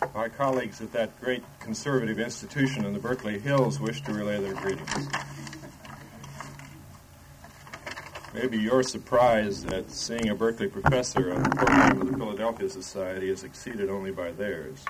My colleagues at that great conservative institution in the Berkeley Hills wish to relay their greetings. Maybe you're surprised at seeing a Berkeley professor on the program of the Philadelphia Society is exceeded only by theirs.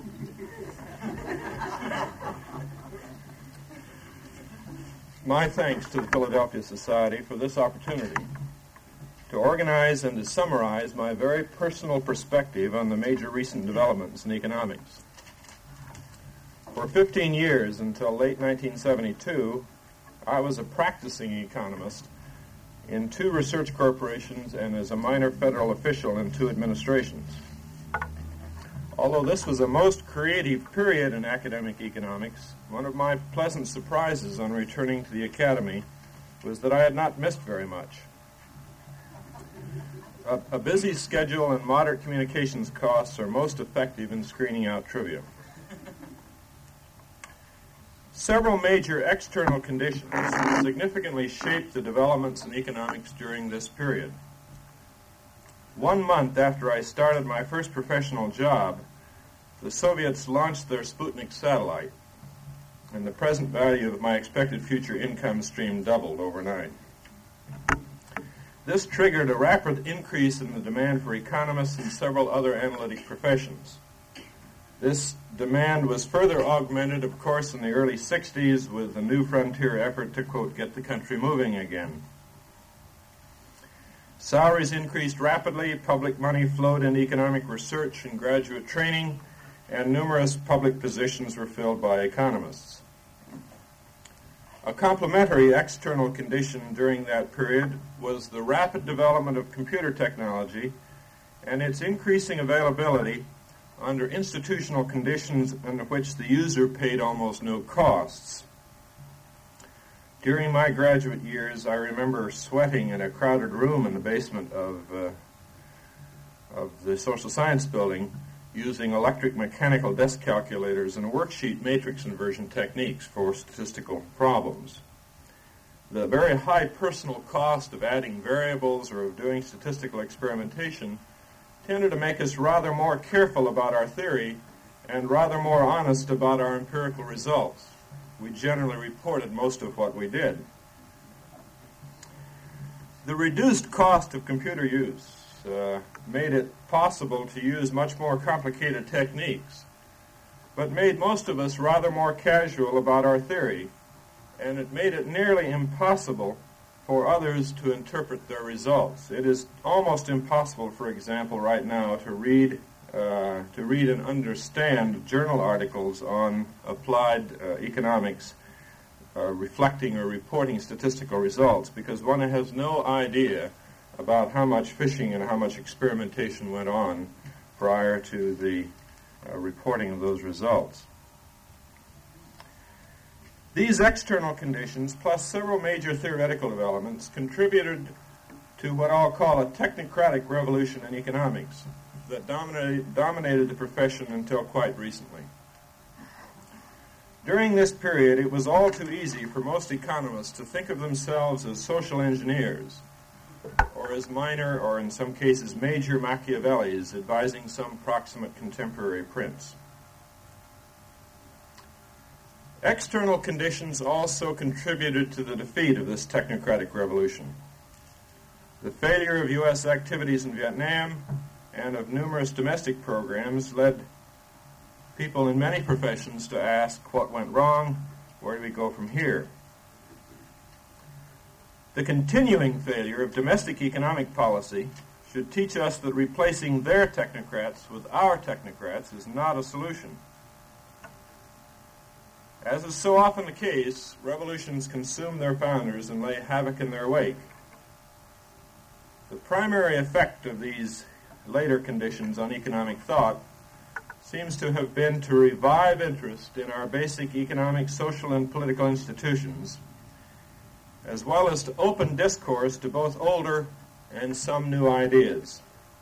My thanks to the Philadelphia Society for this opportunity to organize and to summarize my very personal perspective on the major recent developments in economics. For 15 years, until late 1972, I was a practicing economist in 2 research corporations and as a minor federal official in 2 administrations. Although this was a most creative period in academic economics, one of my pleasant surprises on returning to the academy was that I had not missed very much. A busy schedule and moderate communications costs are most effective in screening out trivia. Several major external conditions significantly shaped the developments in economics during this period. 1 month after I started my first professional job, the Soviets launched their Sputnik satellite, and the present value of my expected future income stream doubled overnight. This triggered a rapid increase in the demand for economists and several other analytic professions. This demand was further augmented, of course, in the early 60s with the New Frontier effort to, quote, get the country moving again. Salaries increased rapidly, public money flowed into economic research and graduate training, and numerous public positions were filled by economists. A complementary external condition during that period was the rapid development of computer technology and its increasing availability under institutional conditions in which the user paid almost no costs. During my graduate years, I remember sweating in a crowded room in the basement of the social science building using electric mechanical desk calculators and worksheet matrix inversion techniques for statistical problems. The very high personal cost of adding variables or of doing statistical experimentation tended to make us rather more careful about our theory and rather more honest about our empirical results. We generally reported most of what we did. The reduced cost of computer use made it possible to use much more complicated techniques, but made most of us rather more casual about our theory, and it made it nearly impossible for others to interpret their results. It is almost impossible, for example, right now to read and understand journal articles on applied economics reflecting or reporting statistical results, because one has no idea about how much fishing and how much experimentation went on prior to the reporting of those results. These external conditions, plus several major theoretical developments, contributed to what I'll call a technocratic revolution in economics that dominated the profession until quite recently. During this period, it was all too easy for most economists to think of themselves as social engineers, or as minor, or in some cases major Machiavellis advising some proximate contemporary prince. External conditions also contributed to the defeat of this technocratic revolution. The failure of U.S. activities in Vietnam and of numerous domestic programs led people in many professions to ask what went wrong, where do we go from here? The continuing failure of domestic economic policy should teach us that replacing their technocrats with our technocrats is not a solution. As is so often the case, revolutions consume their founders and lay havoc in their wake. The primary effect of these later conditions on economic thought seems to have been to revive interest in our basic economic, social, and political institutions, as well as to open discourse to both older and some new ideas.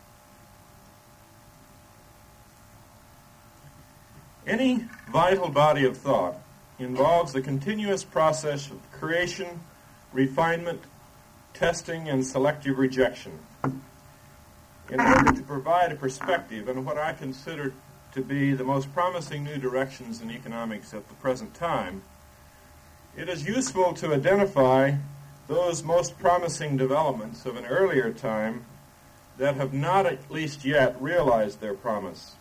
Any vital body of thought involves the continuous process of creation, refinement, testing, and selective rejection. In order to provide a perspective on what I consider to be the most promising new directions in economics at the present time, it is useful to identify those most promising developments of an earlier time that have not at least yet realized their promise.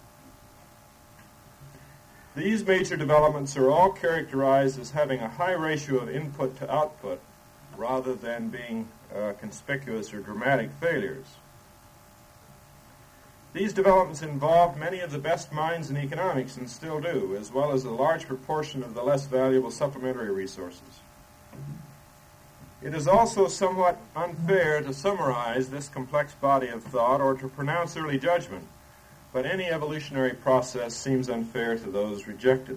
These major developments are all characterized as having a high ratio of input to output rather than being conspicuous or dramatic failures. These developments involved many of the best minds in economics and still do, as well as a large proportion of the less valuable supplementary resources. It is also somewhat unfair to summarize this complex body of thought or to pronounce early judgment, but any evolutionary process seems unfair to those rejected.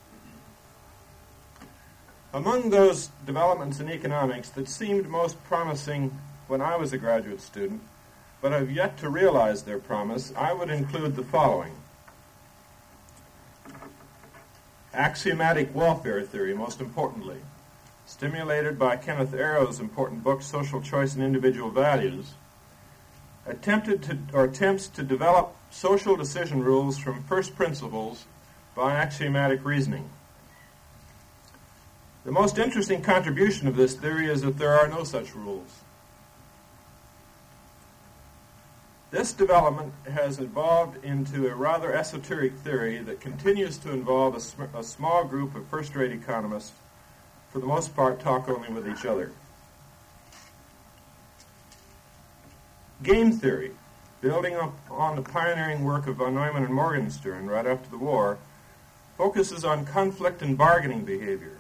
Among those developments in economics that seemed most promising when I was a graduate student, but have yet to realize their promise, I would include the following. Axiomatic welfare theory, most importantly. Stimulated by Kenneth Arrow's important book, Social Choice and Individual Values, attempts to develop social decision rules from first principles by axiomatic reasoning. The most interesting contribution of this theory is that there are no such rules. This development has evolved into a rather esoteric theory that continues to involve a small group of first-rate economists, for the most part, talk only with each other. Game theory, building on the pioneering work of von Neumann and Morgenstern right after the war, focuses on conflict and bargaining behavior.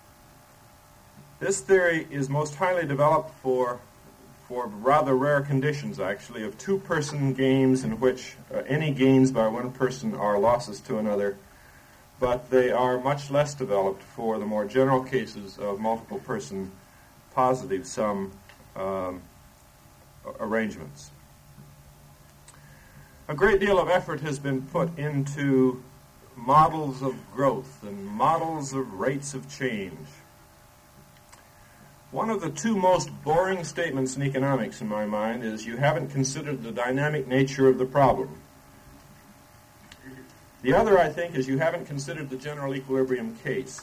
This theory is most highly developed for rather rare conditions, actually, of two-person games in which any gains by one person are losses to another, but they are much less developed for the more general cases of multiple-person positive sum arrangements. A great deal of effort has been put into models of growth and models of rates of change. One of the two most boring statements in economics, in my mind, is you haven't considered the dynamic nature of the problem. The other, I think, is you haven't considered the general equilibrium case.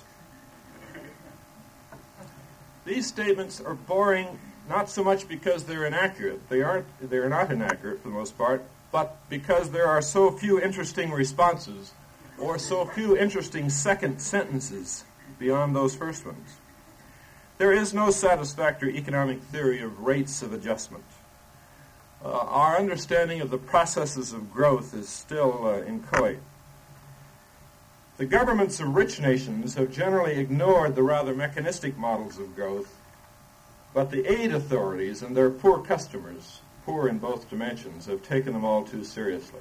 These statements are boring not so much because they're inaccurate. They're not inaccurate for the most part, but because there are so few interesting responses or so few interesting second sentences beyond those first ones. There is no satisfactory economic theory of rates of adjustment. Our understanding of the processes of growth is still inchoate. The governments of rich nations have generally ignored the rather mechanistic models of growth, but the aid authorities and their poor customers, poor in both dimensions, have taken them all too seriously.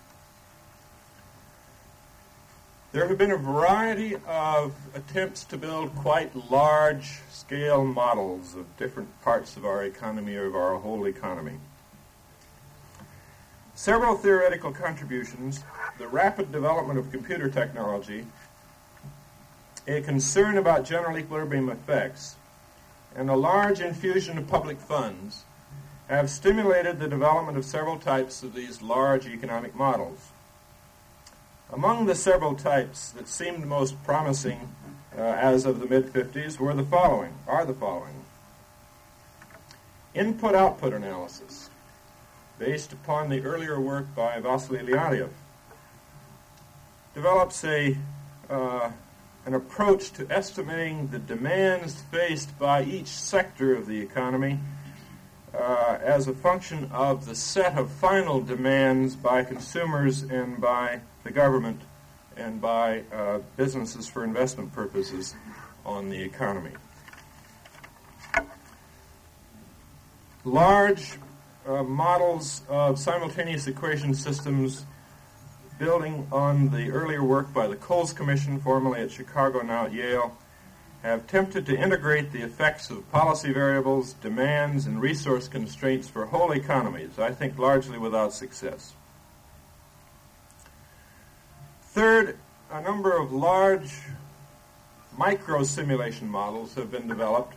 There have been a variety of attempts to build quite large-scale models of different parts of our economy or of our whole economy. Several theoretical contributions, the rapid development of computer technology, a concern about general equilibrium effects, and a large infusion of public funds have stimulated the development of several types of these large economic models. Among the several types that seemed most promising as of the mid-50s are the following. Input-output analysis, based upon the earlier work by Vasily Leontiev, develops an approach to estimating the demands faced by each sector of the economy as a function of the set of final demands by consumers and by the government and by businesses for investment purposes on the economy. Large models of simultaneous equation systems building on the earlier work by the Coles Commission, formerly at Chicago, now at Yale, have attempted to integrate the effects of policy variables, demands, and resource constraints for whole economies, I think largely without success. Third, a number of large micro-simulation models have been developed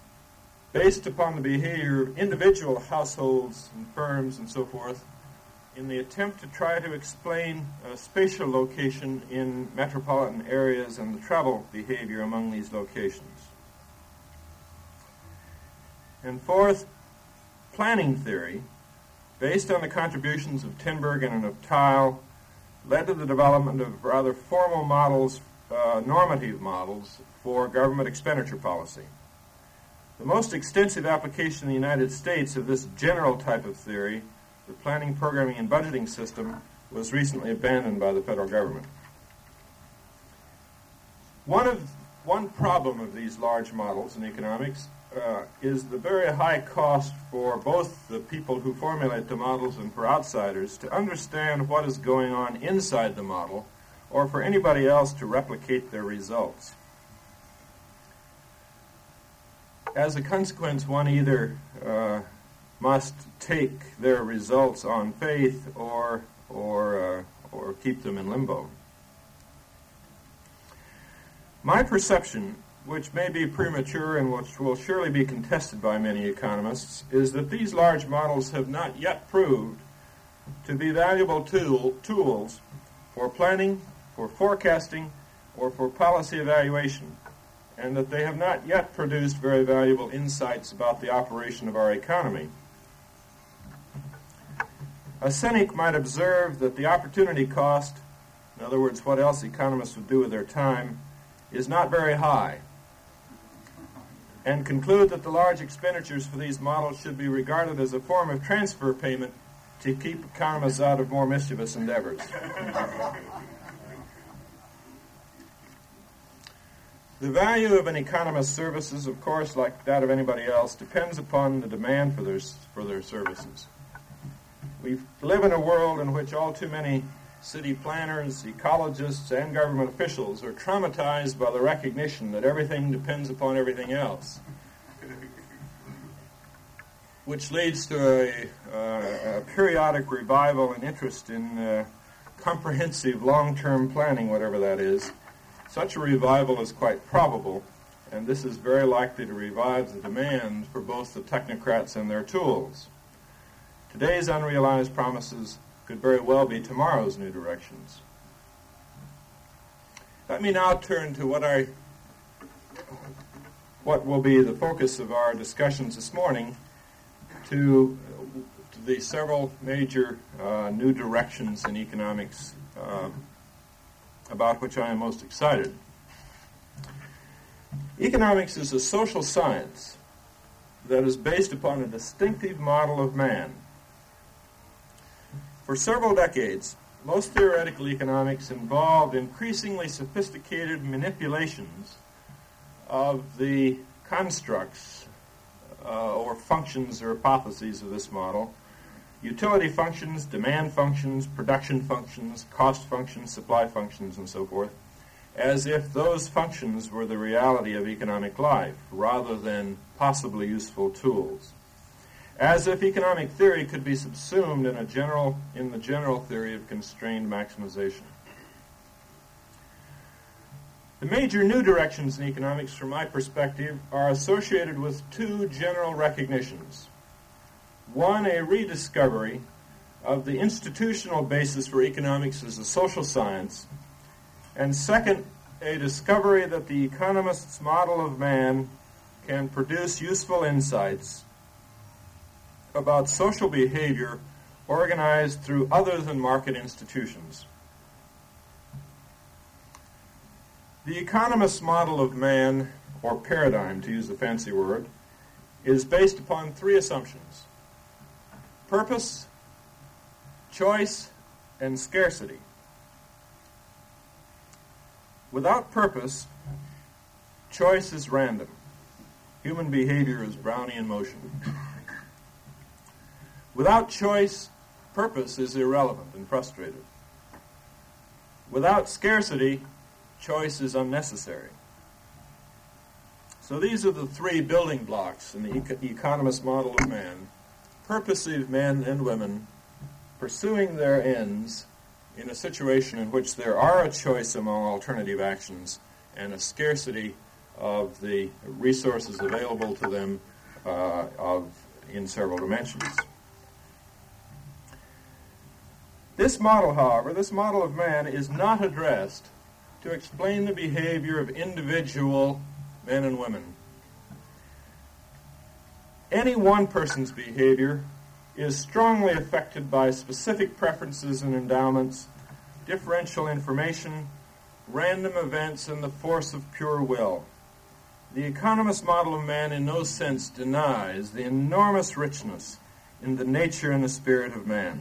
based upon the behavior of individual households and firms and so forth in the attempt to try to explain spatial location in metropolitan areas and the travel behavior among these locations. And fourth, planning theory, based on the contributions of Tinbergen and of Theil, led to the development of rather formal models, normative models, for government expenditure policy. The most extensive application in the United States of this general type of theory, the planning, programming, and budgeting system, was recently abandoned by the federal government. One problem of these large models in economics is the very high cost for both the people who formulate the models and for outsiders to understand what is going on inside the model, or for anybody else to replicate their results. As a consequence, one either must take their results on faith or keep them in limbo. My perception, which may be premature and which will surely be contested by many economists, is that these large models have not yet proved to be valuable tools for planning, for forecasting, or for policy evaluation, and that they have not yet produced very valuable insights about the operation of our economy. A cynic might observe that the opportunity cost, in other words, what else economists would do with their time, is not very high, and conclude that the large expenditures for these models should be regarded as a form of transfer payment to keep economists out of more mischievous endeavors. The value of an economist's services, of course, like that of anybody else, depends upon the demand for their services. We live in a world in which all too many city planners, ecologists, and government officials are traumatized by the recognition that everything depends upon everything else, which leads to a periodic revival and interest in comprehensive long-term planning, whatever that is. Such a revival is quite probable, and this is very likely to revive the demand for both the technocrats and their tools. Today's unrealized promises could very well be tomorrow's new directions. Let me now turn to what will be the focus of our discussions this morning, to the several major new directions in economics about which I am most excited. Economics is a social science that is based upon a distinctive model of man. For several decades, most theoretical economics involved increasingly sophisticated manipulations of the constructs or functions or hypotheses of this model: utility functions, demand functions, production functions, cost functions, supply functions, and so forth, as if those functions were the reality of economic life rather than possibly useful tools. As if economic theory could be subsumed in the general theory of constrained maximization. The major new directions in economics, from my perspective, are associated with two general recognitions. One, a rediscovery of the institutional basis for economics as a social science, and second, a discovery that the economist's model of man can produce useful insights about social behavior organized through other than market institutions. The economist's model of man, or paradigm to use a fancy word, is based upon three assumptions: purpose, choice, and scarcity. Without purpose, choice is random. Human behavior is Brownian motion. Without choice, purpose is irrelevant and frustrated. Without scarcity, choice is unnecessary. So these are the three building blocks in the economist model of man: purposive men and women pursuing their ends in a situation in which there are a choice among alternative actions and a scarcity of the resources available to them in several dimensions. This model, however, this model of man, is not addressed to explain the behavior of individual men and women. Any one person's behavior is strongly affected by specific preferences and endowments, differential information, random events, and the force of pure will. The economist model of man in no sense denies the enormous richness in the nature and the spirit of man.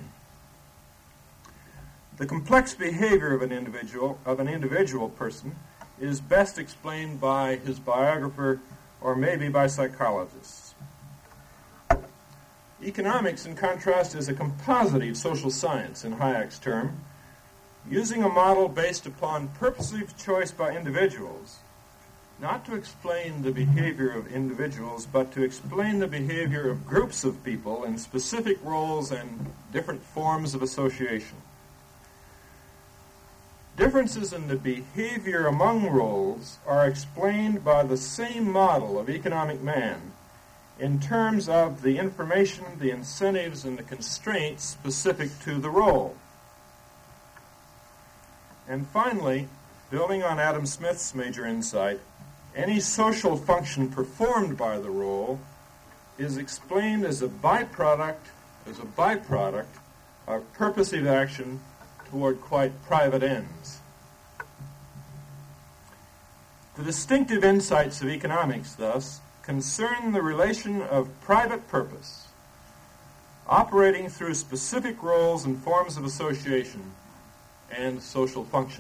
The complex behavior of an individual person is best explained by his biographer or maybe by psychologists. Economics, in contrast, is a compositive social science, in Hayek's term, using a model based upon purposive choice by individuals, not to explain the behavior of individuals, but to explain the behavior of groups of people in specific roles and different forms of association. Differences in the behavior among roles are explained by the same model of economic man in terms of the information, the incentives, and the constraints specific to the role. And finally, building on Adam Smith's major insight, any social function performed by the role is explained as a byproduct of purposive action toward quite private ends. The distinctive insights of economics, thus, concern the relation of private purpose, operating through specific roles and forms of association, and social function.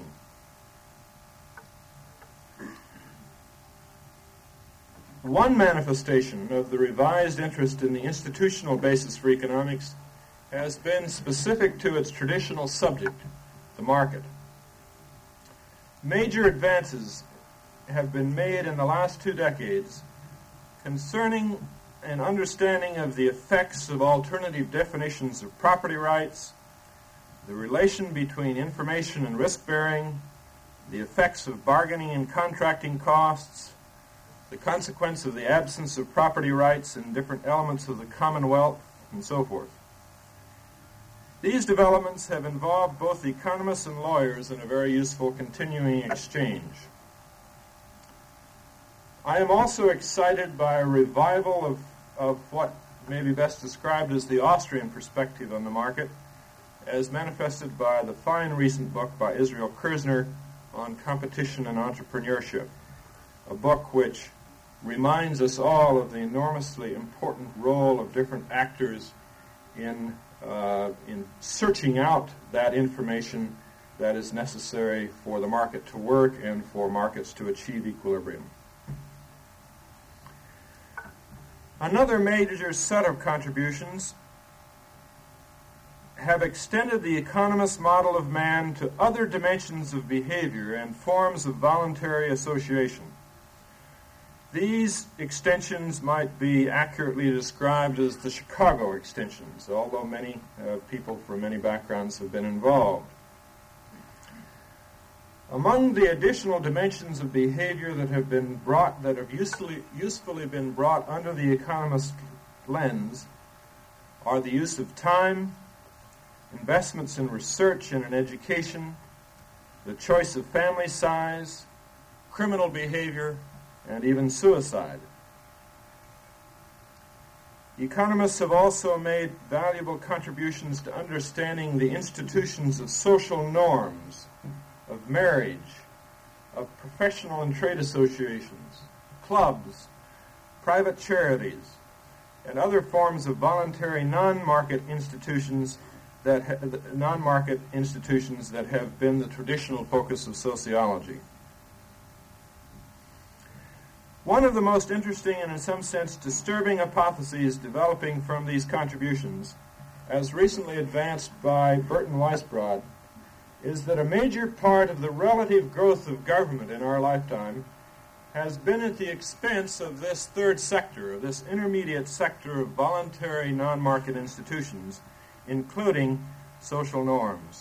One manifestation of the revised interest in the institutional basis for economics has been specific to its traditional subject, the market. Major advances have been made in the last 2 decades concerning an understanding of the effects of alternative definitions of property rights, the relation between information and risk-bearing, the effects of bargaining and contracting costs, the consequence of the absence of property rights in different elements of the Commonwealth, and so forth. These developments have involved both economists and lawyers in a very useful continuing exchange. I am also excited by a revival of what may be best described as the Austrian perspective on the market, as manifested by the fine recent book by Israel Kirzner on competition and entrepreneurship, a book which reminds us all of the enormously important role of different actors in searching out that information that is necessary for the market to work and for markets to achieve equilibrium. Another major set of contributions have extended the economist model of man to other dimensions of behavior and forms of voluntary association. These extensions might be accurately described as the Chicago extensions, although many people from many backgrounds have been involved. Among the additional dimensions of behavior that have usefully been brought under the economist lens are the use of time, investments in research and in education, the choice of family size, criminal behavior, and even suicide. Economists have also made valuable contributions to understanding the institutions of social norms, of marriage, of professional and trade associations, clubs, private charities, and other forms of voluntary non-market institutions that have been the traditional focus of sociology. One of the most interesting and in some sense disturbing hypotheses developing from these contributions, as recently advanced by Burton Weisbrod, is that a major part of the relative growth of government in our lifetime has been at the expense of this third sector, of this intermediate sector of voluntary non-market institutions, including social norms.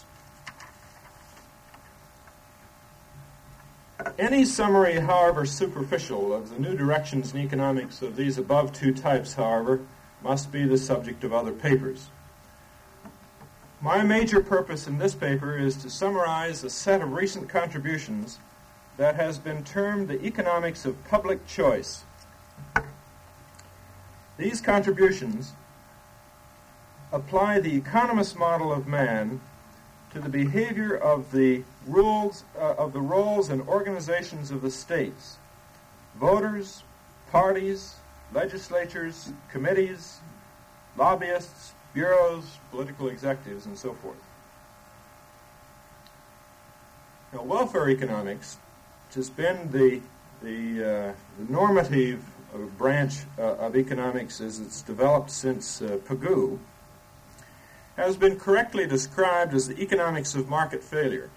Any summary, however superficial, of the new directions in economics of these above 2 types, however, must be the subject of other papers. My major purpose in this paper is to summarize a set of recent contributions that has been termed the economics of public choice. These contributions apply the economist model of man to the behavior of the roles and organizations of the states, voters, parties, legislatures, committees, lobbyists, bureaus, political executives, and so forth. Now, welfare economics, which has been the normative branch of economics as it's developed since Pigou, has been correctly described as the economics of market failure.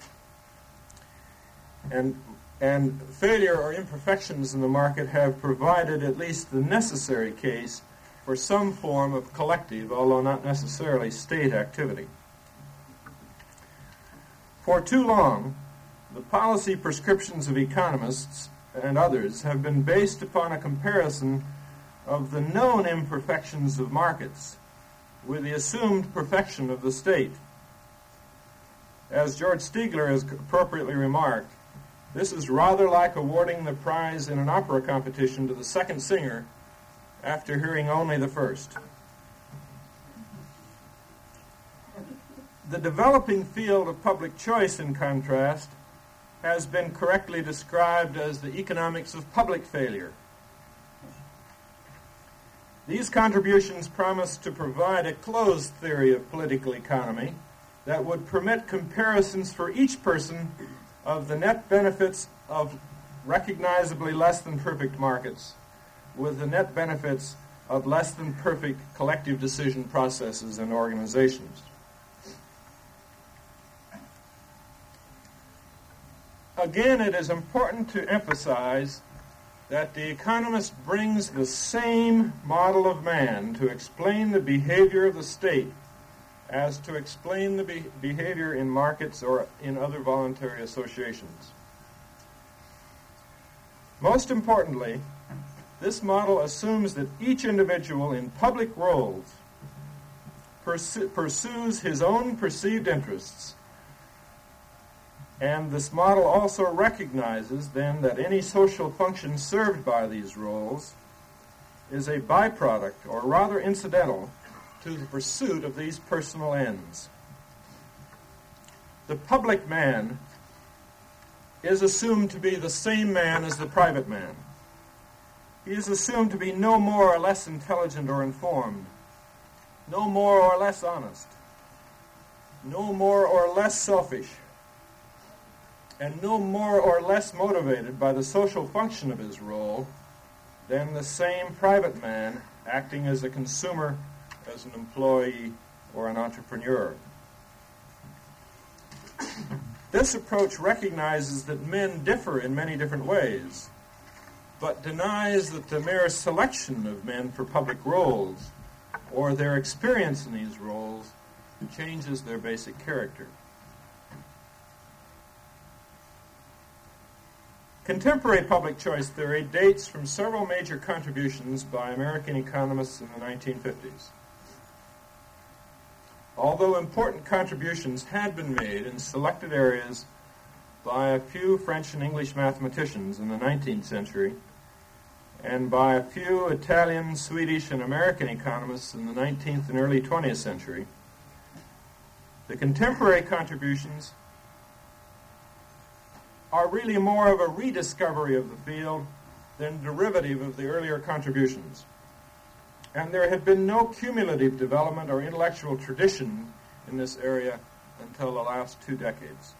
And failure or imperfections in the market have provided at least the necessary case for some form of collective, although not necessarily state, activity. For too long, the policy prescriptions of economists and others have been based upon a comparison of the known imperfections of markets with the assumed perfection of the state. As George Stigler has appropriately remarked, this is rather like awarding the prize in an opera competition to the second singer after hearing only the first. The developing field of public choice, in contrast, has been correctly described as the economics of public failure. These contributions promise to provide a closed theory of political economy that would permit comparisons for each person of the net benefits of recognizably less than perfect markets with the net benefits of less than perfect collective decision processes and organizations. Again, it is important to emphasize that the economist brings the same model of man to explain the behavior of the state as to explain the behavior in markets or in other voluntary associations. Most importantly, this model assumes that each individual in public roles pursues his own perceived interests, and this model also recognizes then that any social function served by these roles is a byproduct, or rather incidental, to the pursuit of these personal ends. The public man is assumed to be the same man as the private man. He is assumed to be no more or less intelligent or informed, no more or less honest, no more or less selfish, and no more or less motivated by the social function of his role than the same private man acting as a consumer, as an employee, or an entrepreneur. This approach recognizes that men differ in many different ways, but denies that the mere selection of men for public roles or their experience in these roles changes their basic character. Contemporary public choice theory dates from several major contributions by American economists in the 1950s. Although important contributions had been made in selected areas by a few French and English mathematicians in the 19th century, and by a few Italian, Swedish, and American economists in the 19th and early 20th century, the contemporary contributions are really more of a rediscovery of the field than derivative of the earlier contributions. And there had been no cumulative development or intellectual tradition in this area until the last 2 decades.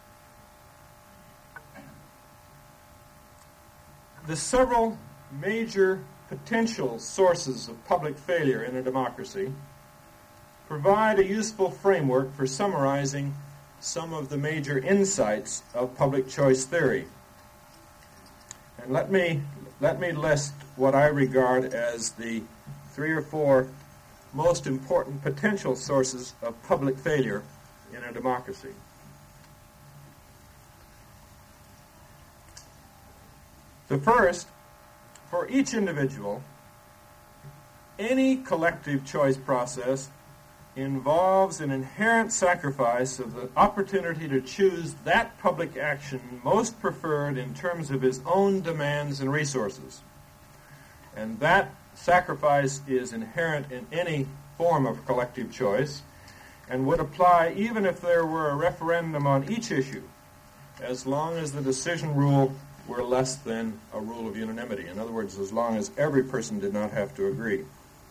The several major potential sources of public failure in a democracy provide a useful framework for summarizing some of the major insights of public choice theory. And let me list what I regard as the 3 or 4 most important potential sources of public failure in a democracy. The first, for each individual, any collective choice process involves an inherent sacrifice of the opportunity to choose that public action most preferred in terms of his own demands and resources. And that sacrifice is inherent in any form of collective choice and would apply even if there were a referendum on each issue, as long as the decision rule were less than a rule of unanimity. In other words, as long as every person did not have to agree.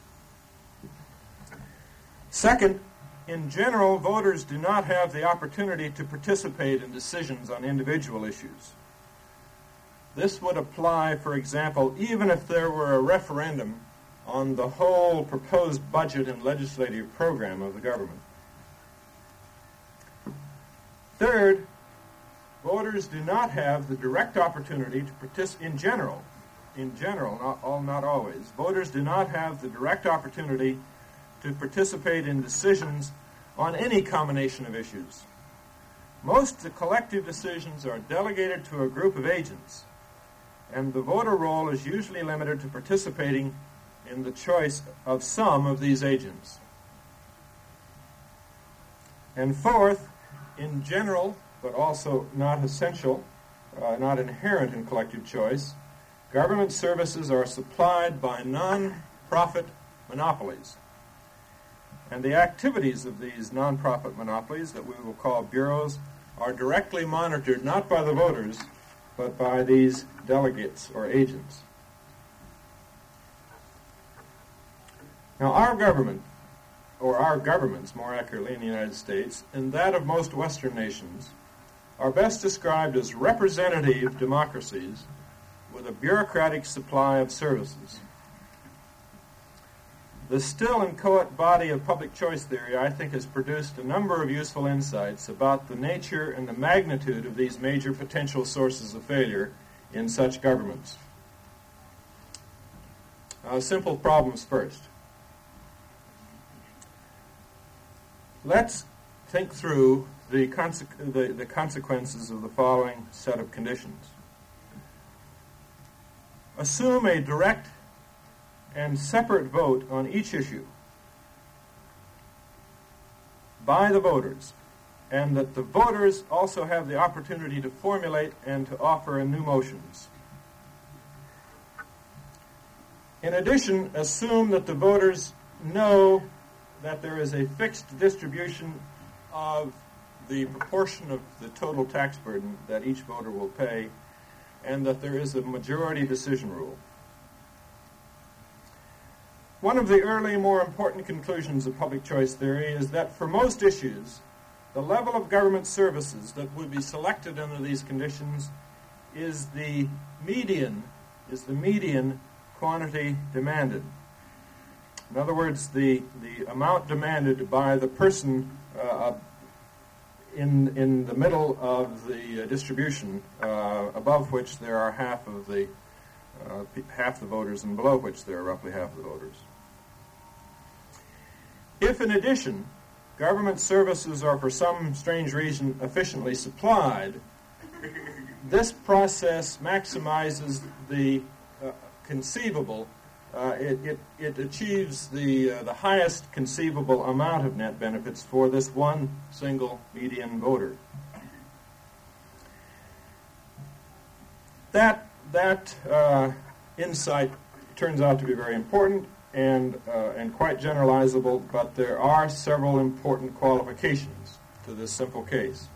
Second, in general, voters do not have the opportunity to participate in decisions on individual issues. This would apply, for example, even if there were a referendum on the whole proposed budget and legislative program of the government. Third, voters do not have the direct opportunity to participate in general, not always. Voters do not have the direct opportunity to participate in decisions on any combination of issues. Most of the collective decisions are delegated to a group of agents, and the voter role is usually limited to participating in the choice of some of these agents. And fourth, in general, but also not essential, not inherent in collective choice, government services are supplied by non-profit monopolies. And the activities of these non-profit monopolies, that we will call bureaus, are directly monitored not by the voters, but by these delegates or agents. Now, our government, or our governments, more accurately, in the United States, and that of most Western nations, are best described as representative democracies with a bureaucratic supply of services. The still inchoate body of public choice theory, I think, has produced a number of useful insights about the nature and the magnitude of these major potential sources of failure in such governments. Simple problems first. Let's think through the consequences of the following set of conditions. Assume a direct and separate vote on each issue by the voters, and that the voters also have the opportunity to formulate and to offer new motions. In addition, assume that the voters know that there is a fixed distribution of the proportion of the total tax burden that each voter will pay, and that there is a majority decision rule. One of the early, more important conclusions of public choice theory is that for most issues, the level of government services that would be selected under these conditions is the median quantity demanded. In other words, the amount demanded by the person in the middle of the distribution, above which there are half the voters, and below which there are roughly half the voters. If, in addition, government services are for some strange reason efficiently supplied, this process maximizes the conceivable. It achieves the highest conceivable amount of net benefits for this one single median voter. That insight turns out to be very important and quite generalizable, but there are several important qualifications to this simple case.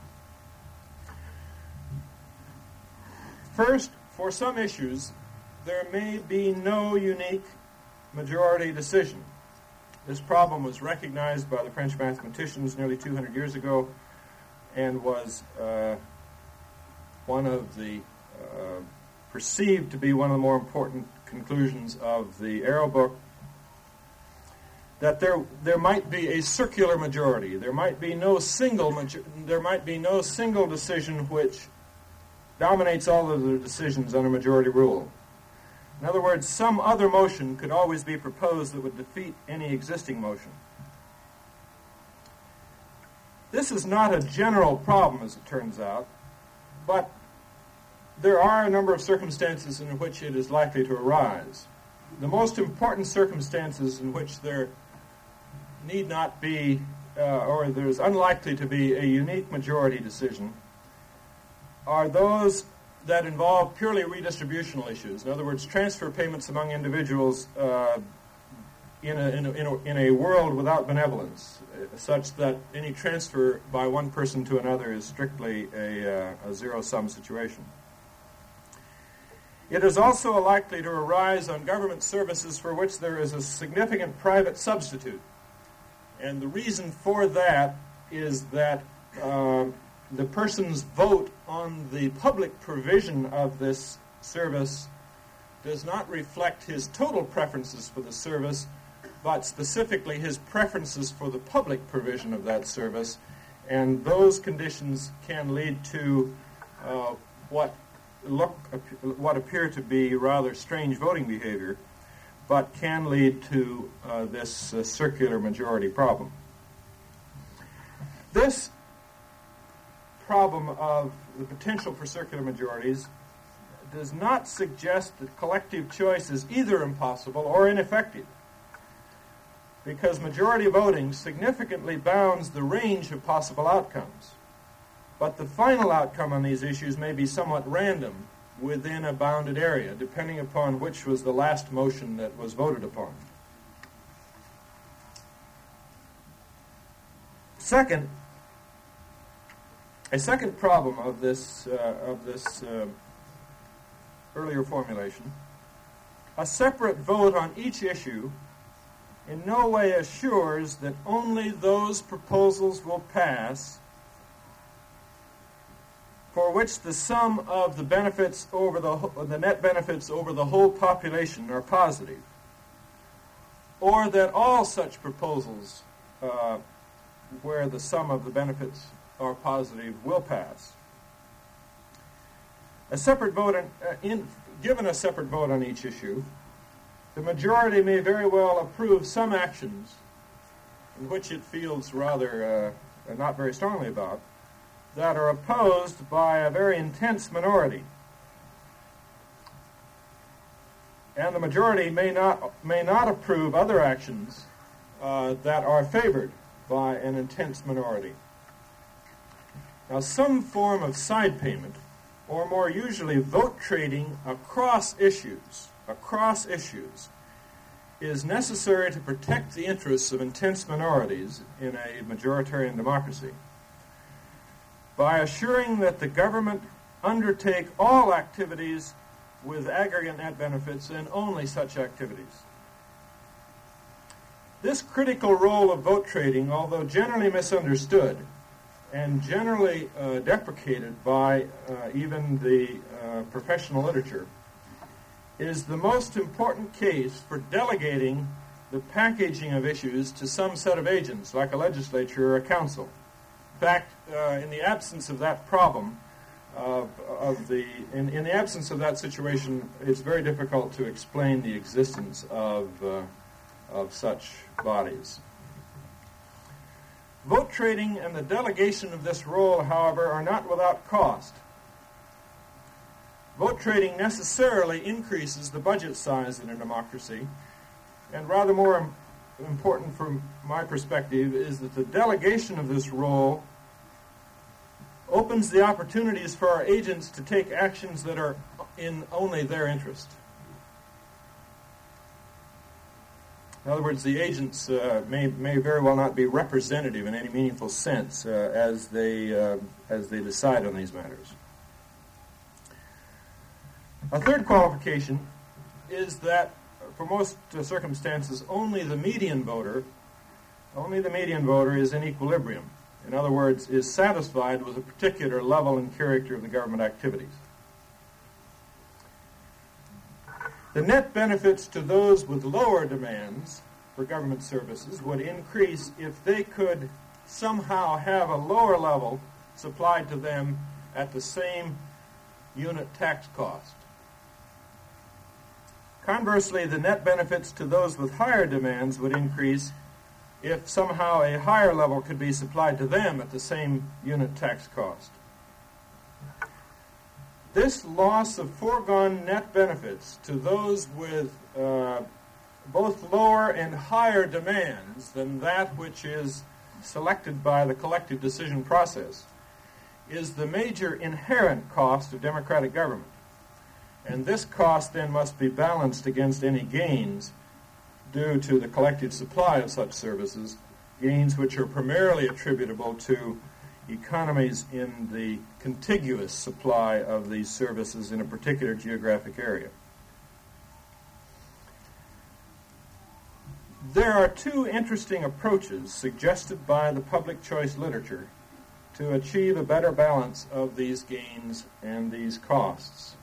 First, for some issues, there may be no unique majority decision. This problem was recognized by the French mathematicians nearly 200 years ago and was one of the perceived to be one of the more important conclusions of the Arrow book, that there might be a circular majority. There might be no single decision which dominates all of the decisions under majority rule. In other words, some other motion could always be proposed that would defeat any existing motion. This is not a general problem, as it turns out, but there are a number of circumstances in which it is likely to arise. The most important circumstances in which there need not be, or there's unlikely to be a unique majority decision, are those that involve purely redistributional issues. In other words, transfer payments among individuals in a world without benevolence, such that any transfer by one person to another is strictly a zero-sum situation. It is also likely to arise on government services for which there is a significant private substitute. And the reason for that is that the person's vote on the public provision of this service does not reflect his total preferences for the service, but specifically his preferences for the public provision of that service. And those conditions can lead to what appear to be rather strange voting behavior, but can lead to this circular majority problem. This problem of the potential for circular majorities does not suggest that collective choice is either impossible or ineffective, because majority voting significantly bounds the range of possible outcomes. But the final outcome on these issues may be somewhat random within a bounded area, depending upon which was the last motion that was voted upon. A second problem of this earlier formulation: a separate vote on each issue in no way assures that only those proposals will pass for which the sum of the benefits over the net benefits over the whole population are positive, or that all such proposals where the sum of the benefits are positive will pass. A separate vote given a separate vote on each issue, the majority may very well approve some actions in which it feels rather not very strongly about, that are opposed by a very intense minority. And the majority may not approve other actions that are favored by an intense minority. Now, some form of side payment, or more usually vote trading across issues, is necessary to protect the interests of intense minorities in a majoritarian democracy, by assuring that the government undertake all activities with aggregate net benefits and only such activities. This critical role of vote trading, although generally misunderstood and generally deprecated by even the professional literature, is the most important case for delegating the packaging of issues to some set of agents, like a legislature or a council. In fact, in the absence of that problem, in the absence of that situation, it's very difficult to explain the existence of such bodies. Vote trading and the delegation of this role, however, are not without cost. Vote trading necessarily increases the budget size in a democracy, and rather more important from my perspective is that the delegation of this role opens the opportunities for our agents to take actions that are in only their interest. In other words, the agents may very well not be representative in any meaningful sense as they decide on these matters. A third qualification is that for most circumstances, only the median voter is in equilibrium. In other words, is satisfied with a particular level and character of the government activities. The net benefits to those with lower demands for government services would increase if they could somehow have a lower level supplied to them at the same unit tax cost. Conversely, the net benefits to those with higher demands would increase if somehow a higher level could be supplied to them at the same unit tax cost. This loss of foregone net benefits to those with both lower and higher demands than that which is selected by the collective decision process is the major inherent cost of democratic government. And this cost then must be balanced against any gains due to the collective supply of such services, gains which are primarily attributable to economies in the contiguous supply of these services in a particular geographic area. There are two interesting approaches suggested by the public choice literature to achieve a better balance of these gains and these costs.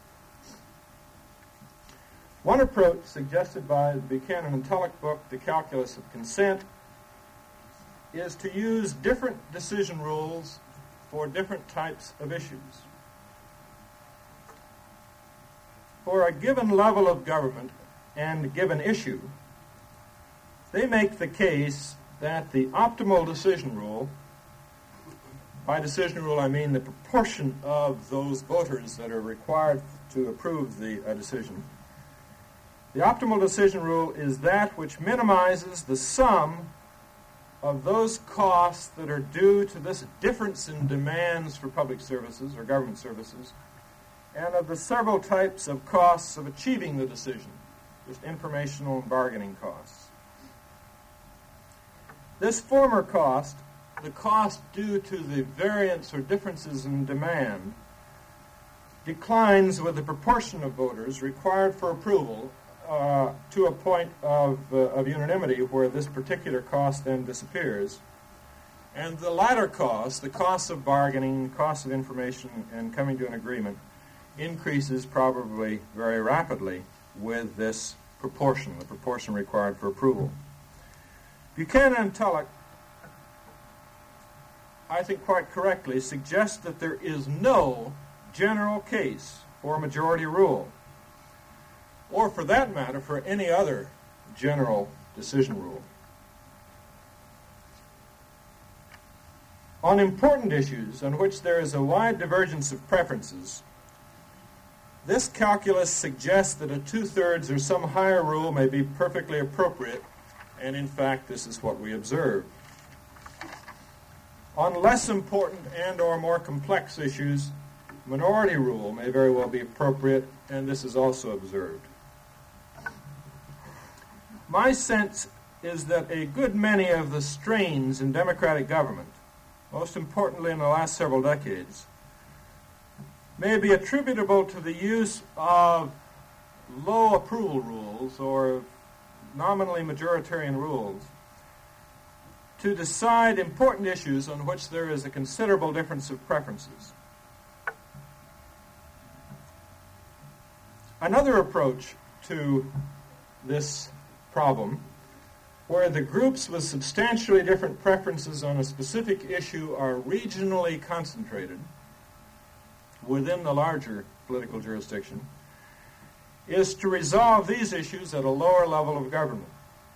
One approach suggested by the Buchanan and Tulloch book, The Calculus of Consent, is to use different decision rules for different types of issues. For a given level of government and a given issue, they make the case that the optimal decision rule, by decision rule I mean the proportion of those voters that are required to approve the decision, the optimal decision rule is that which minimizes the sum of those costs that are due to this difference in demands for public services or government services, and of the several types of costs of achieving the decision, just informational and bargaining costs. This former cost, the cost due to the variance or differences in demand, declines with the proportion of voters required for approval to a point of unanimity where this particular cost then disappears. And the latter cost, the cost of bargaining, cost of information, and coming to an agreement, increases probably very rapidly with this proportion, the proportion required for approval. Buchanan and Tulloch, I think quite correctly, suggest that there is no general case for a majority rule, or for that matter, for any other general decision rule. On important issues on which there is a wide divergence of preferences, this calculus suggests that a two-thirds or some higher rule may be perfectly appropriate, and in fact this is what we observe. On less important and or more complex issues, minority rule may very well be appropriate, and this is also observed. My sense is that a good many of the strains in democratic government, most importantly in the last several decades, may be attributable to the use of low approval rules or nominally majoritarian rules to decide important issues on which there is a considerable difference of preferences. Another approach to this problem, where the groups with substantially different preferences on a specific issue are regionally concentrated within the larger political jurisdiction, is to resolve these issues at a lower level of government.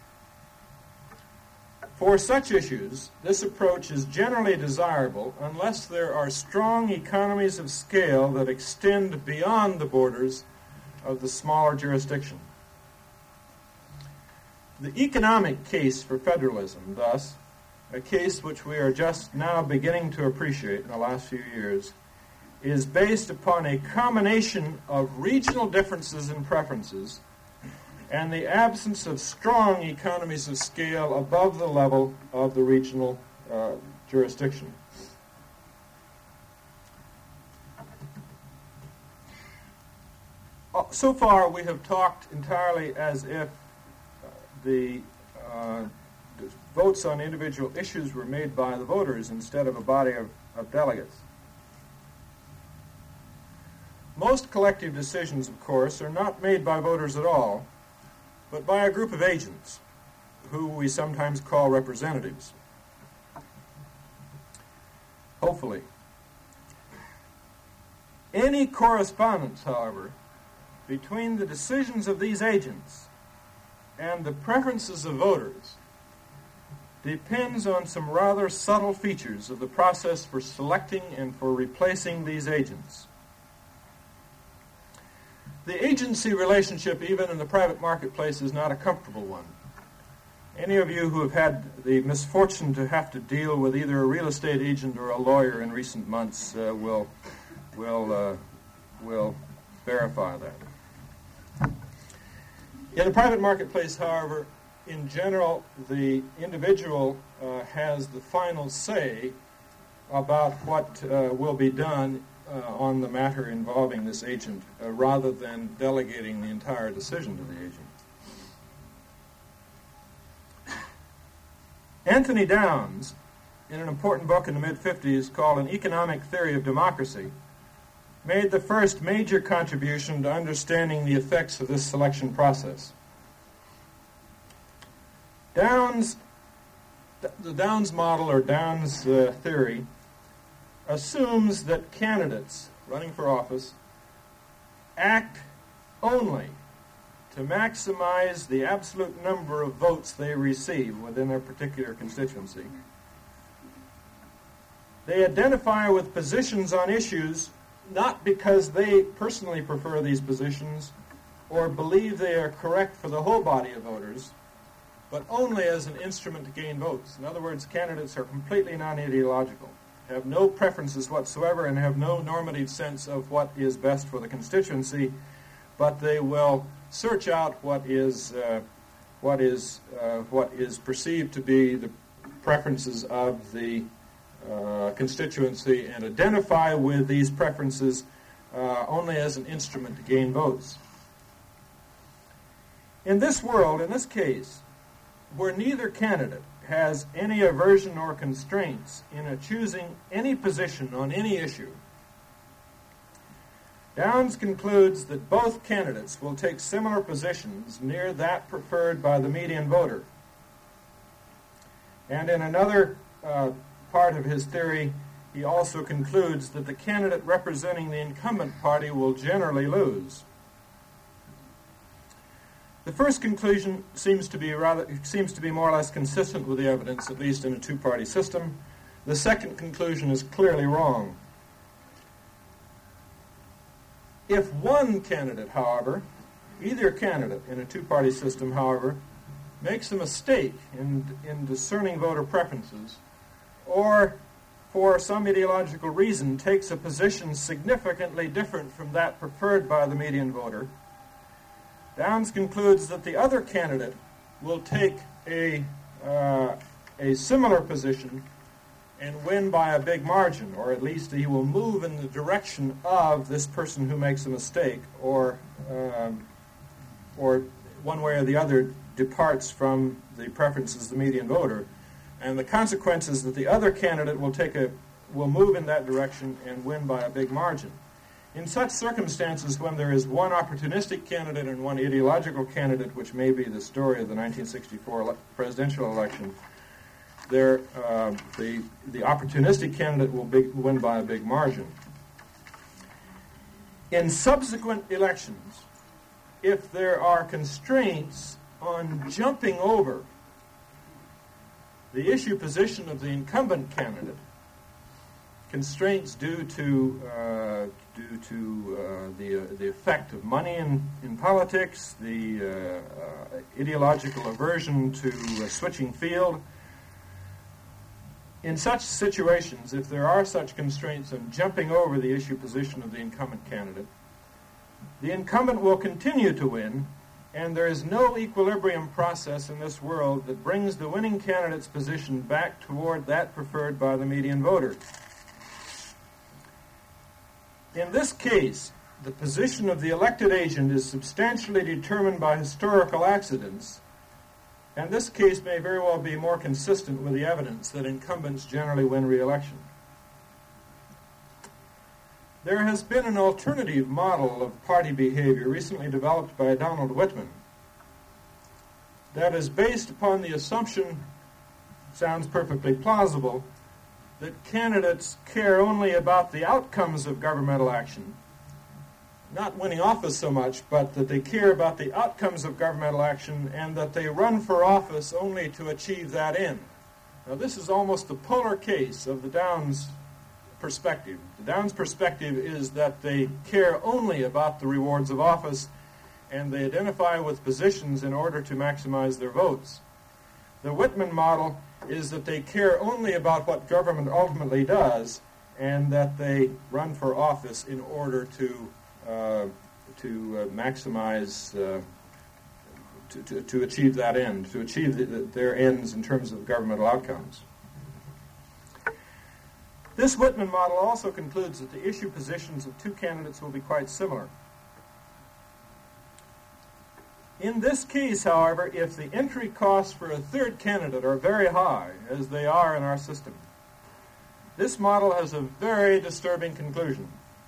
For such issues, this approach is generally desirable unless there are strong economies of scale that extend beyond the borders of the smaller jurisdiction. The economic case for federalism, thus, a case which we are just now beginning to appreciate in the last few years, is based upon a combination of regional differences in preferences and the absence of strong economies of scale above the level of the regional jurisdiction. So far, we have talked entirely as if the votes on individual issues were made by the voters instead of a body of delegates. Most collective decisions, of course, are not made by voters at all, but by a group of agents, who we sometimes call representatives. Hopefully. Any correspondence, however, between the decisions of these agents and the preferences of voters depends on some rather subtle features of the process for selecting and for replacing these agents. The agency relationship, even in the private marketplace, is not a comfortable one. Any of you who have had the misfortune to have to deal with either a real estate agent or a lawyer in recent months will verify that. In the private marketplace, however, in general, the individual has the final say about what will be done on the matter involving this agent, rather than delegating the entire decision to the agent. Anthony Downs, in an important book in the mid-50s called An Economic Theory of Democracy, made the first major contribution to understanding the effects of this selection process. The Downs model, or Downs theory, assumes that candidates running for office act only to maximize the absolute number of votes they receive within their particular constituency. They identify with positions on issues not because they personally prefer these positions or believe they are correct for the whole body of voters, but only as an instrument to gain votes. In other words, candidates are completely non-ideological, have no preferences whatsoever, and have no normative sense of what is best for the constituency, but they will search out what is perceived to be the preferences of the constituency, and identify with these preferences only as an instrument to gain votes. In this world, in this case, where neither candidate has any aversion or constraints in choosing any position on any issue, Downs concludes that both candidates will take similar positions near that preferred by the median voter. And in another part of his theory, he also concludes that the candidate representing the incumbent party will generally lose. The first conclusion seems to be more or less consistent with the evidence, at least in a two-party system. The second conclusion is clearly wrong. If one candidate, however, either candidate in a two-party system, however, makes a mistake in discerning voter preferences, or for some ideological reason takes a position significantly different from that preferred by the median voter, Downs concludes that the other candidate will take a similar position and win by a big margin, or at least he will move in the direction of this person who makes a mistake, or one way or the other departs from the preferences of the median voter. And the consequence is that the other candidate will move in that direction and win by a big margin. In such circumstances, when there is one opportunistic candidate and one ideological candidate, which may be the story of the 1964 presidential election, the opportunistic candidate will win by a big margin. In subsequent elections, if there are constraints on jumping over the issue position of the incumbent candidate, constraints due to the effect of money in politics, the ideological aversion to switching field. In such situations, if there are such constraints on jumping over the issue position of the incumbent candidate, the incumbent will continue to win, and there is no equilibrium process in this world that brings the winning candidate's position back toward that preferred by the median voter. In this case, the position of the elected agent is substantially determined by historical accidents, and this case may very well be more consistent with the evidence that incumbents generally win re-election. There has been an alternative model of party behavior recently developed by Donald Whitman that is based upon the assumption, sounds perfectly plausible, that candidates care only about the outcomes of governmental action, not winning office so much, but that they care about the outcomes of governmental action and that they run for office only to achieve that end. Now, this is almost the polar case of the Downs perspective. The Downs perspective is that they care only about the rewards of office, and they identify with positions in order to maximize their votes. The Whitman model is that they care only about what government ultimately does, and that they run for office in order to maximize, to achieve that end, to achieve their ends in terms of governmental outcomes. This Whitman model also concludes that the issue positions of two candidates will be quite similar. In this case, however, if the entry costs for a third candidate are very high, as they are in our system, this model has a very disturbing conclusion.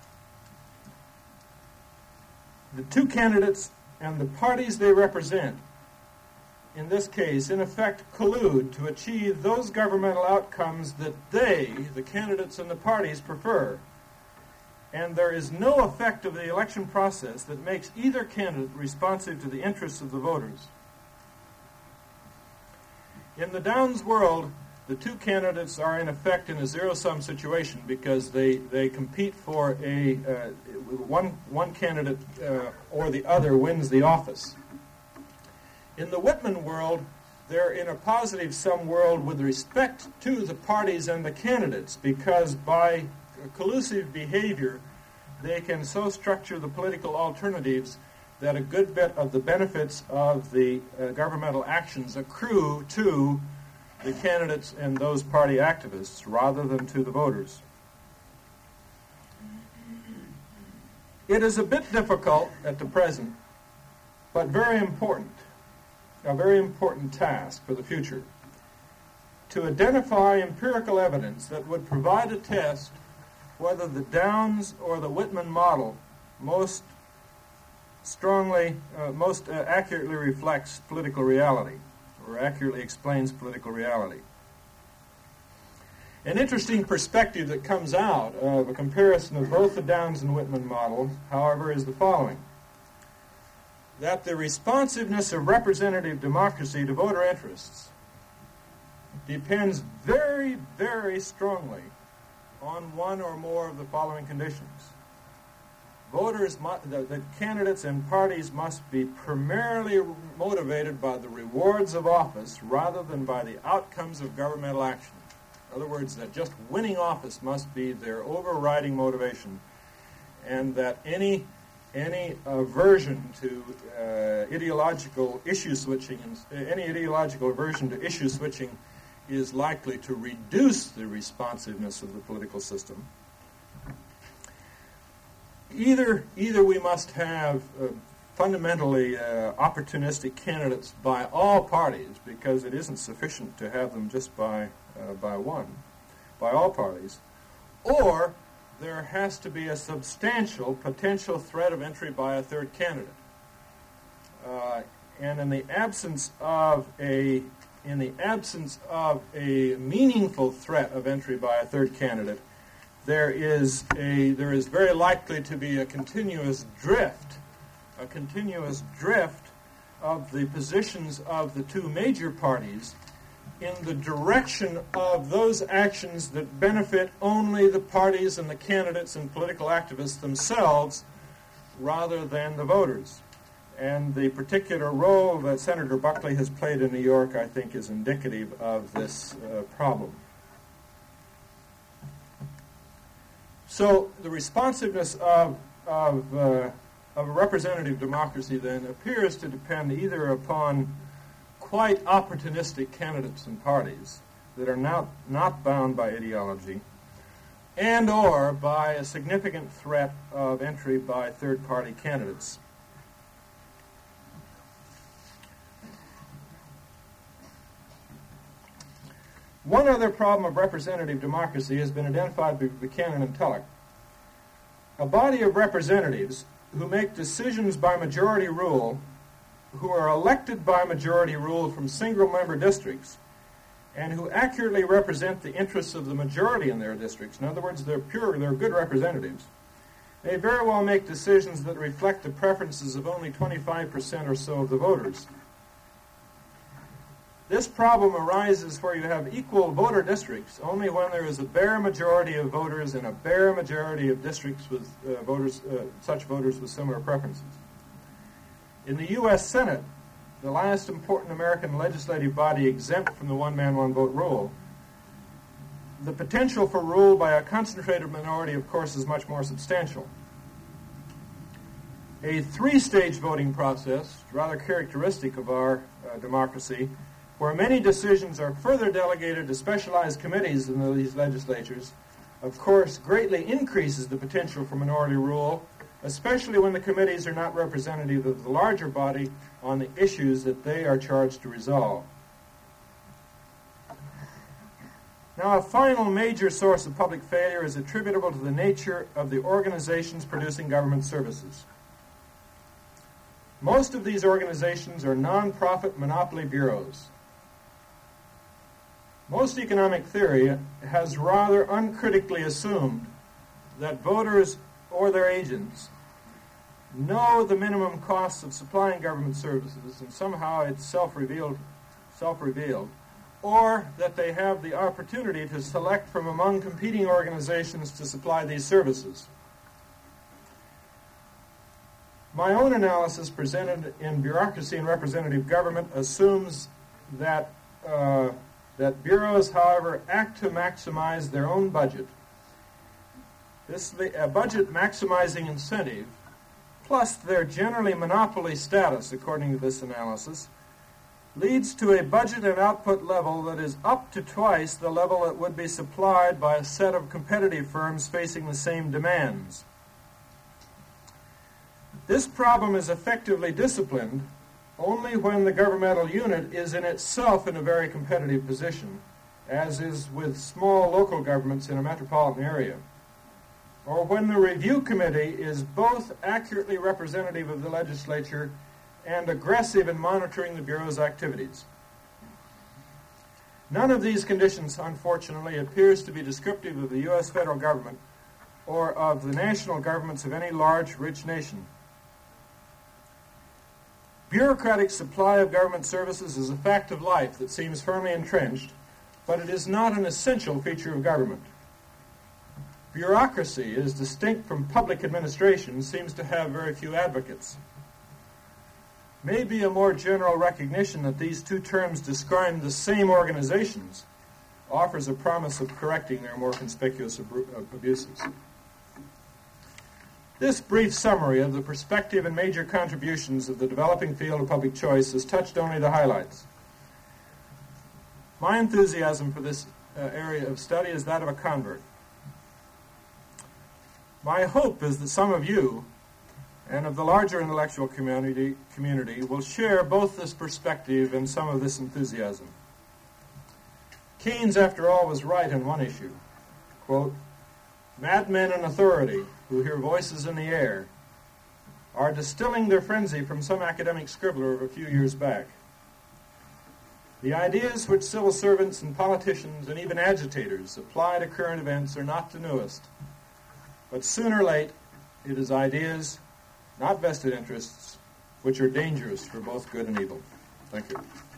The two candidates and the parties they represent, in this case, in effect, collude to achieve those governmental outcomes that they, the candidates and the parties, prefer. And there is no effect of the election process that makes either candidate responsive to the interests of the voters. In the Downs world, the two candidates are in effect in a zero-sum situation because they compete for a one candidate or the other wins the office. In the Whitman world, they're in a positive-sum world with respect to the parties and the candidates, because by collusive behavior, they can so structure the political alternatives that a good bit of the benefits of the governmental actions accrue to the candidates and those party activists rather than to the voters. It is a bit difficult at the present, but very important, a very important task for the future, to identify empirical evidence that would provide a test whether the Downs or the Whitman model most accurately reflects political reality, or accurately explains political reality. An interesting perspective that comes out of a comparison of both the Downs and Whitman models, however, is the following: that the responsiveness of representative democracy to voter interests depends very, very strongly on one or more of the following conditions. The candidates and parties must be primarily motivated by the rewards of office rather than by the outcomes of governmental action. In other words, that just winning office must be their overriding motivation, and that any aversion to ideological issue switching, any ideological aversion to issue switching is likely to reduce the responsiveness of the political system. Either we must have fundamentally opportunistic candidates by all parties, because it isn't sufficient to have them just by all parties, or there has to be a substantial potential threat of entry by a third candidate. And in the absence of a meaningful threat of entry by a third candidate, there is very likely to be a continuous drift of the positions of the two major parties in the direction of those actions that benefit only the parties and the candidates and political activists themselves rather than the voters. And the particular role that Senator Buckley has played in New York, I think, is indicative of this problem. So the responsiveness of a representative democracy then appears to depend either upon quite opportunistic candidates and parties that are not bound by ideology, and or by a significant threat of entry by third-party candidates. One other problem of representative democracy has been identified by Buchanan and Tulloch. A body of representatives who make decisions by majority rule, who are elected by majority rule from single-member districts, and who accurately represent the interests of the majority in their districts. In other words, they're good representatives. They very well make decisions that reflect the preferences of only 25% or so of the voters. This problem arises where you have equal voter districts only when there is a bare majority of voters in a bare majority of districts with such voters with similar preferences. In the U.S. Senate, the last important American legislative body exempt from the one-man, one-vote rule, the potential for rule by a concentrated minority, of course, is much more substantial. A three-stage voting process, rather characteristic of our democracy, where many decisions are further delegated to specialized committees in these legislatures, of course, greatly increases the potential for minority rule, especially when the committees are not representative of the larger body on the issues that they are charged to resolve. Now, a final major source of public failure is attributable to the nature of the organizations producing government services. Most of these organizations are non-profit monopoly bureaus. Most economic theory has rather uncritically assumed that voters or their agents know the minimum costs of supplying government services, and somehow it's self-revealed, or that they have the opportunity to select from among competing organizations to supply these services. My own analysis presented in Bureaucracy and Representative Government assumes that bureaus, however, act to maximize their own budget. This budget maximizing incentive, plus their generally monopoly status, according to this analysis, leads to a budget and output level that is up to twice the level that would be supplied by a set of competitive firms facing the same demands. This problem is effectively disciplined only when the governmental unit is in itself in a very competitive position, as is with small local governments in a metropolitan area, or when the review committee is both accurately representative of the legislature and aggressive in monitoring the Bureau's activities. None of these conditions, unfortunately, appears to be descriptive of the U.S. federal government or of the national governments of any large, rich nation. Bureaucratic supply of government services is a fact of life that seems firmly entrenched, but it is not an essential feature of government. Bureaucracy, as distinct from public administration, seems to have very few advocates. Maybe a more general recognition that these two terms describe the same organizations offers a promise of correcting their more conspicuous abuses. This brief summary of the perspective and major contributions of the developing field of public choice has touched only the highlights. My enthusiasm for this area of study is that of a convert. My hope is that some of you and of the larger intellectual community will share both this perspective and some of this enthusiasm. Keynes, after all, was right on one issue. Quote, "Madmen in authority who hear voices in the air are distilling their frenzy from some academic scribbler of a few years back. The ideas which civil servants and politicians and even agitators apply to current events are not the newest. But sooner or late, it is ideas, not vested interests, which are dangerous for both good and evil." Thank you.